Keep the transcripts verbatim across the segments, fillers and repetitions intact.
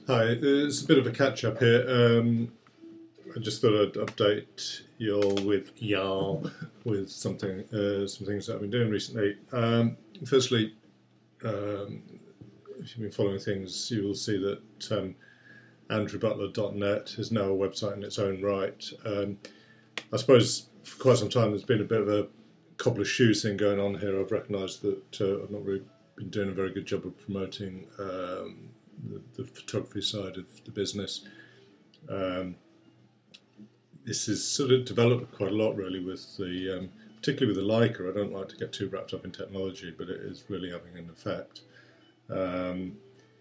Hi, it's a bit of a catch-up here. Um, I just thought I'd update you all with y'all with something, uh, some things that I've been doing recently. Um, firstly, um, if you've been following things, you will see that um, andrew butler dot net is now a website in its own right. Um, I suppose for quite some time there's been a bit of a cobble of shoes thing going on here. I've recognised that uh, I've not really been doing a very good job of promoting um, the, the photography side of the business. Um, this has sort of developed quite a lot, really, with the um, particularly with the Leica. I don't like to get too wrapped up in technology, but it is really having an effect. Um,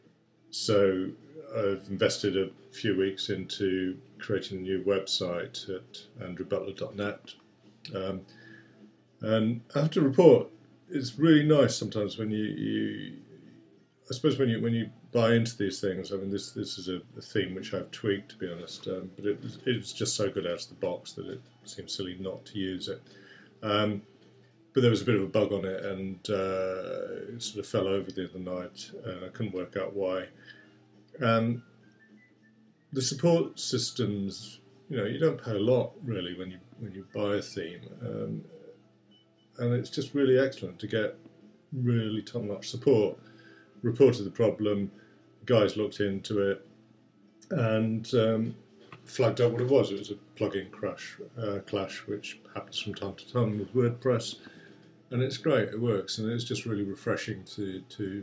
so I've invested a few weeks into creating a new website at andrew butler dot net, um, and I have to report it's really nice sometimes when you, you I suppose when you when you buy into these things. I mean, this this is a, a theme which I've tweaked, to be honest, um, but it was, it was just so good out of the box that it seems silly not to use it. Um, but there was a bit of a bug on it, and uh, it sort of fell over the other night, and I couldn't work out why. Um, the support systems, you know, you don't pay a lot really when you when you buy a theme, um, and it's just really excellent to get really top-notch support. Reported the problem, guys looked into it, and um, flagged up what it was. It was a plugin crash, uh, clash, which happens from time to time with WordPress, and it's great. It works, and it's just really refreshing to to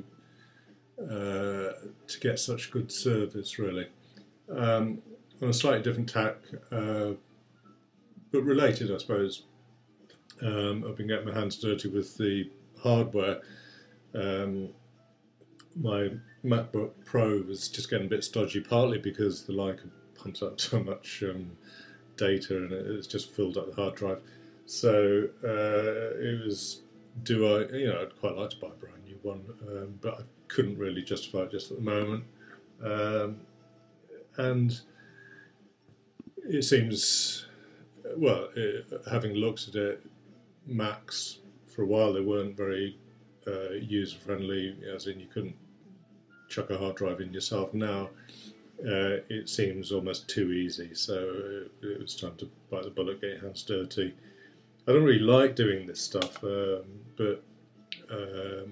uh, to get such good service, really. Um, on a slightly different tack, uh, but related, I suppose. Um, I've been getting my hands dirty with the hardware. Um, my MacBook Pro was just getting a bit stodgy, partly because the Leica pumps up so much um, data and it's just filled up the hard drive. So uh, it was, do I, you know, I'd quite like to buy a brand new one, um, but I couldn't really justify it just at the moment. Um, and it seems, well, it, having looked at it, Macs, for a while they weren't very uh, user-friendly, as in you couldn't chuck a hard drive in yourself. Now uh, it seems almost too easy, so it was time to bite the bullet, get your hands dirty. I don't really like doing this stuff, um, but um,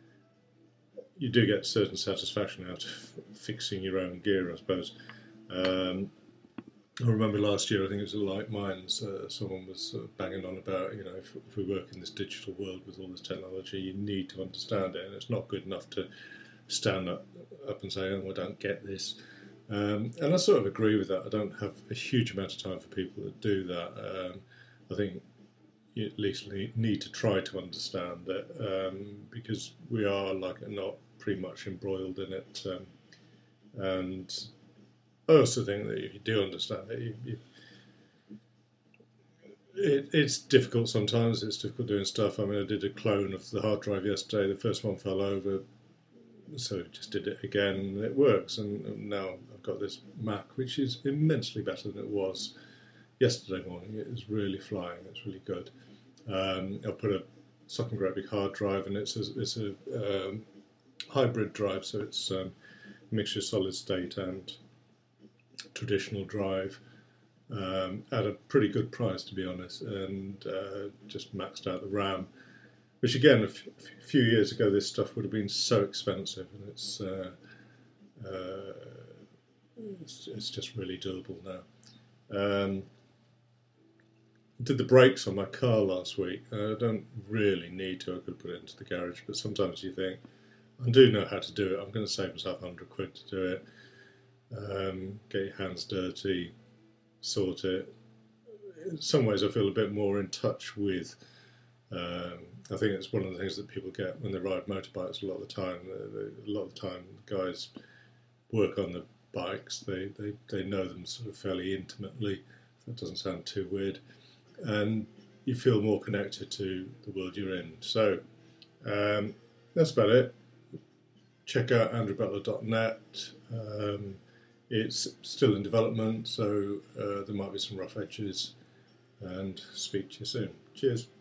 you do get certain satisfaction out of fixing your own gear, I suppose. Um, I remember last year, I think it was at Like Minds, uh, someone was uh, banging on about, you know, if, if we work in this digital world with all this technology, you need to understand it, and it's not good enough to stand up, up and say, oh, I don't get this. Um, and I sort of agree with that. I don't have a huge amount of time for people that do that. Um, I think you at least need to try to understand it, um, because we are, like it or not, pretty much embroiled in it. Um, and I also think that if you do understand it, you, you, it, it's difficult sometimes. It's difficult doing stuff. I mean, I did a clone of the hard drive yesterday. The first one fell over, so just did it again, and it works. And, and now I've got this Mac, which is immensely better than it was yesterday morning. It is really flying. It's really good. Um, I've put a second great big hard drive, and it's a, it's a um, hybrid drive, so it's um, a mixture of solid state and traditional drive, um, at a pretty good price, to be honest, and uh, just maxed out the RAM. Which again, a f- few years ago, this stuff would have been so expensive, and it's uh, uh, it's, it's just really doable now. Um, did the brakes on my car last week. Uh, I don't really need to. I could put it into the garage, but sometimes you think, I do know how to do it. I'm going to save myself a hundred quid to do it. Um, get your hands dirty, sort it. In some ways, I feel a bit more in touch with. Um, I think it's one of the things that people get when they ride motorbikes a lot of the time. A lot of the time, guys work on the bikes. They, they, they know them sort of fairly intimately. That doesn't sound too weird. And you feel more connected to the world you're in. So um, that's about it. Check out andrew butler dot net. Um, it's still in development, so uh, there might be some rough edges. And speak to you soon. Cheers.